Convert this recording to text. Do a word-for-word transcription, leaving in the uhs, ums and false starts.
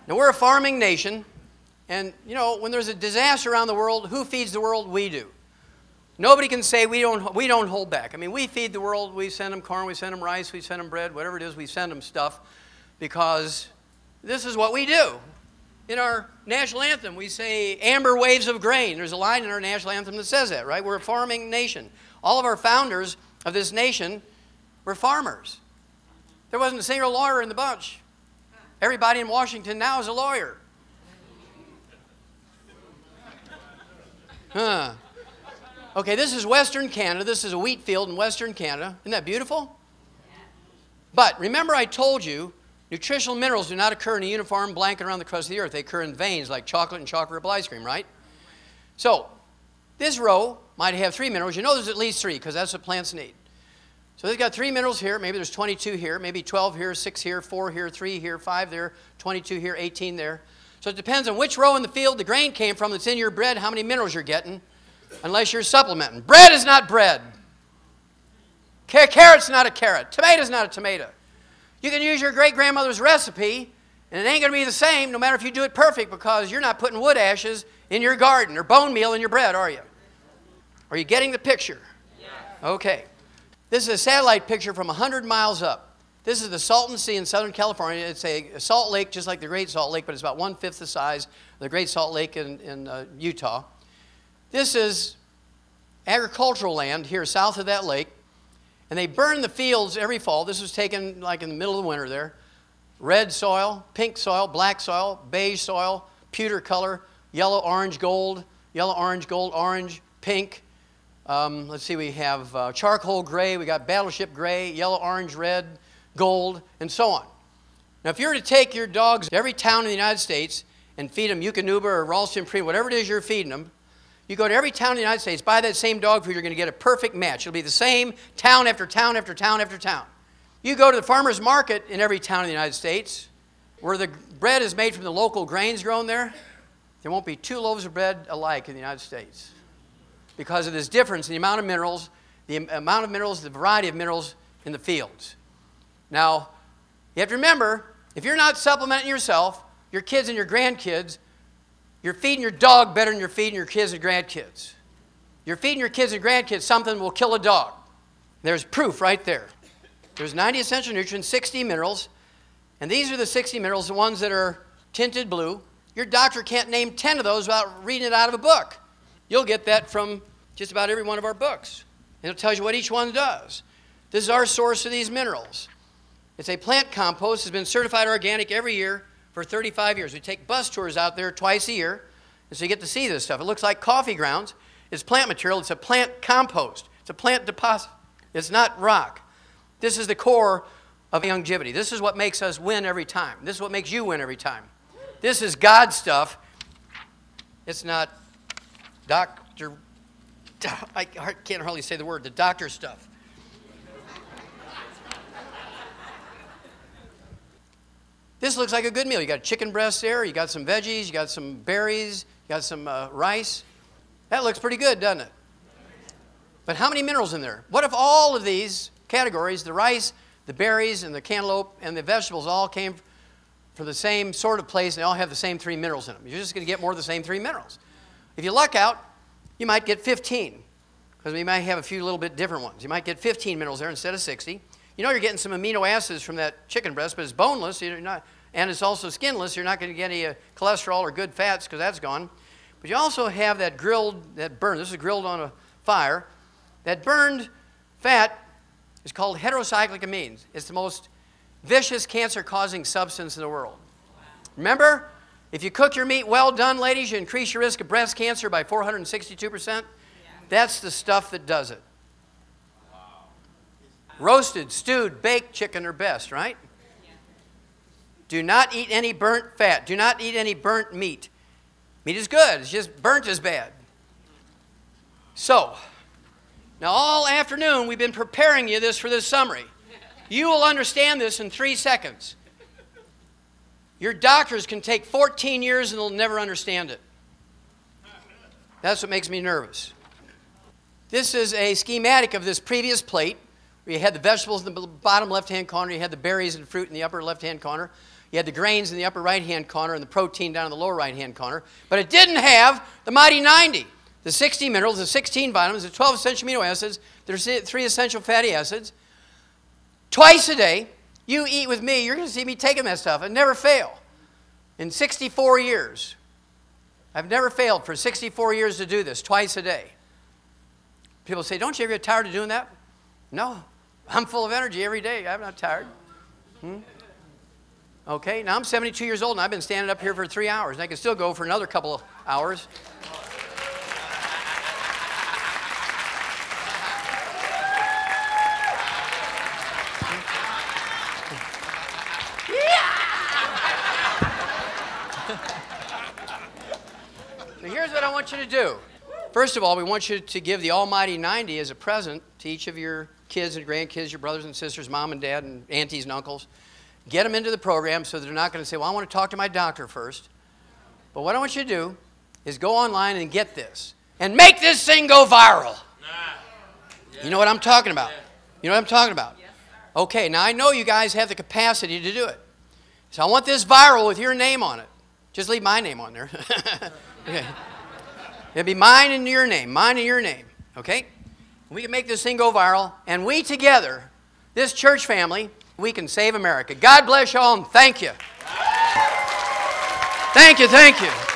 Now, we're a farming nation, and, you know, when there's a disaster around the world, who feeds the world? We do. Nobody can say we don't, we don't hold back. I mean, we feed the world. We send them corn, we send them rice, we send them bread, whatever it is, we send them stuff because this is what we do. In our national anthem, we say, amber waves of grain. There's a line in our national anthem that says that, right? We're a farming nation. All of our founders of this nation were farmers. There wasn't a single lawyer in the bunch. Everybody in Washington now is a lawyer. Huh. Okay, this is Western Canada. This is a wheat field in Western Canada. Isn't that beautiful? But remember I told you, nutritional minerals do not occur in a uniform blanket around the crust of the earth. They occur in veins like chocolate and chocolate ripple ice cream, right? So, this row might have three minerals. You know there's at least three because that's what plants need. So they've got three minerals here. Maybe there's twenty-two here. Maybe twelve here, six here, four here, three here, five there, twenty-two here, eighteen there. So it depends on which row in the field the grain came from that's in your bread, how many minerals you're getting, unless you're supplementing. Bread is not bread. Car- carrot's not a carrot. Tomato's not a tomato. You can use your great-grandmother's recipe, and it ain't going to be the same no matter if you do it perfect because you're not putting wood ashes in your garden or bone meal in your bread, are you? Are you getting the picture? Yeah. Okay. This is a satellite picture from one hundred miles up. This is the Salton Sea in Southern California. It's a, a salt lake just like the Great Salt Lake, but it's about one-fifth the size of the Great Salt Lake in, in uh, Utah. This is agricultural land here south of that lake, and they burn the fields every fall. This was taken like in the middle of the winter there. Red soil, pink soil, black soil, beige soil, pewter color, yellow, orange, gold, yellow, orange, gold, orange, pink. Um, let's see, we have uh, charcoal gray, we got battleship gray, yellow, orange, red, gold, and so on. Now, if you were to take your dogs to every town in the United States and feed them Eukanuba or Ralston Purina, whatever it is you're feeding them, you go to every town in the United States, buy that same dog food, you're going to get a perfect match. It'll be the same town after town after town after town. You go to the farmer's market in every town in the United States, where the bread is made from the local grains grown there, there won't be two loaves of bread alike in the United States because of this difference in the amount of minerals, the amount of minerals, the variety of minerals in the fields. Now, you have to remember, if you're not supplementing yourself, your kids and your grandkids, you're feeding your dog better than you're feeding your kids and grandkids. You're feeding your kids and grandkids something that will kill a dog. There's proof right there. There's ninety essential nutrients, sixty minerals, and these are the sixty minerals, the ones that are tinted blue. Your doctor can't name ten of those without reading it out of a book. You'll get that from just about every one of our books. And it tells you what each one does. This is our source of these minerals. It's a plant compost. It's been certified organic every year for thirty-five years. We take bus tours out there twice a year, and so you get to see this stuff. It looks like coffee grounds. It's plant material. It's a plant compost. It's a plant deposit. It's not rock. This is the core of longevity. This is what makes us win every time. This is what makes you win every time. This is God stuff. It's not doctor, I can't hardly say the word, the doctor stuff. This looks like a good meal. You got chicken breast there, you got some veggies, you got some berries, you got some uh, rice. That looks pretty good, doesn't it? But how many minerals in there? What if all of these categories, the rice, the berries, and the cantaloupe, and the vegetables all came from the same sort of place, and they all have the same three minerals in them? You're just going to get more of the same three minerals. If you luck out, you might get fifteen, because we might have a few little bit different ones. You might get fifteen minerals there instead of sixty. You know you're getting some amino acids from that chicken breast, but it's boneless, you're not, and it's also skinless. You're not going to get any uh, cholesterol or good fats because that's gone. But you also have that grilled, that burned, this is grilled on a fire. That burned fat is called heterocyclic amines. It's the most vicious cancer-causing substance in the world. Remember, if you cook your meat well done, ladies, you increase your risk of breast cancer by four hundred sixty-two percent. That's the stuff that does it. Roasted, stewed, baked chicken are best, right? Do not eat any burnt fat. Do not eat any burnt meat. Meat is good. It's just burnt is bad. So, now all afternoon we've been preparing you this for this summary. You will understand this in three seconds. Your doctors can take fourteen years and they'll never understand it. That's what makes me nervous. This is a schematic of this previous plate. You had the vegetables in the bottom left-hand corner. You had the berries and fruit in the upper left-hand corner. You had the grains in the upper right-hand corner and the protein down in the lower right-hand corner. But it didn't have the Mighty ninety. The sixty minerals, the sixteen vitamins, the twelve essential amino acids, there's three essential fatty acids. Twice a day, you eat with me, you're going to see me taking that stuff. I never fail. In sixty-four years, I've never failed for sixty-four years to do this, twice a day. People say, don't you ever get tired of doing that? No. I'm full of energy every day. I'm not tired. Hmm? Okay, now I'm seventy-two years old, and I've been standing up here for three hours, and I can still go for another couple of hours. So here's what I want you to do. First of all, we want you to give the Almighty ninety as a present to each of your kids and grandkids, your brothers and sisters, mom and dad, and aunties and uncles. Get them into the program so they're not going to say, well, I want to talk to my doctor first. But what I want you to do is go online and get this. And make this thing go viral. You know what I'm talking about? You know what I'm talking about? Okay, now I know you guys have the capacity to do it. So I want this viral with your name on it. Just leave my name on there. Okay. It'll be mine and your name, mine and your name, okay? We can make this thing go viral, and we together, this church family, we can save America. God bless you all, and thank you. Thank you, thank you.